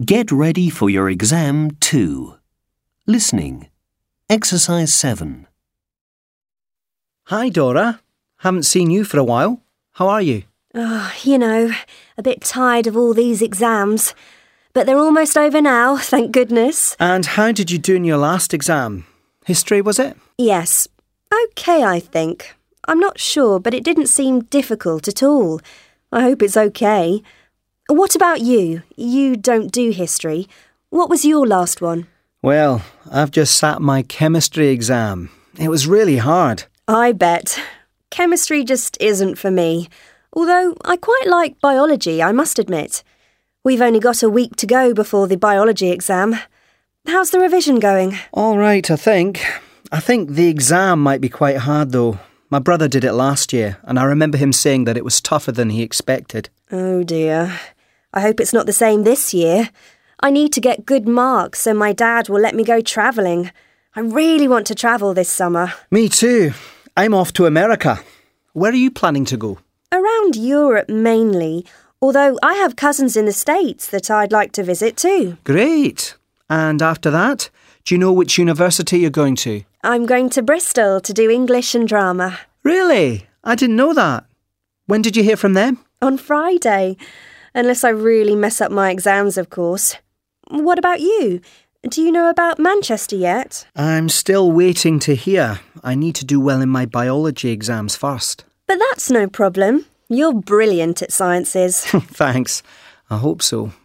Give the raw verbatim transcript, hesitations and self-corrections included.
Get ready for your exam two. Listening. Exercise seven. Hi, Dora. Haven't seen you for a while. How are you? Oh, you know, a bit tired of all these exams. But they're almost over now, thank goodness. And how did you do in your last exam? History, was it? Yes. OK, I think. I'm not sure, but it didn't seem difficult at all. I hope it's OK. What about you? You don't do history. What was your last one? Well, I've just sat my chemistry exam. It was really hard. I bet. Chemistry just isn't for me. Although I quite like biology, I must admit. We've only got a week to go before the biology exam. How's the revision going? All right, I think. I think the exam might be quite hard, though. My brother did it last year, and I remember him saying that it was tougher than he expected. Oh dear. I hope it's not the same this year. I need to get good marks so my dad will let me go travelling. I really want to travel this summer. Me too. I'm off to America. Where are you planning to go? Around Europe mainly, although I have cousins in the States that I'd like to visit too. Great. And after that, do you know which university you're going to? I'm going to Bristol to do English and drama. Really? I didn't know that. When did you hear from them? On Friday. Unless I really mess up my exams, of course. What about you? Do you know about Manchester yet? I'm still waiting to hear. I need to do well in my biology exams first. But that's no problem. You're brilliant at sciences. Thanks. I hope so.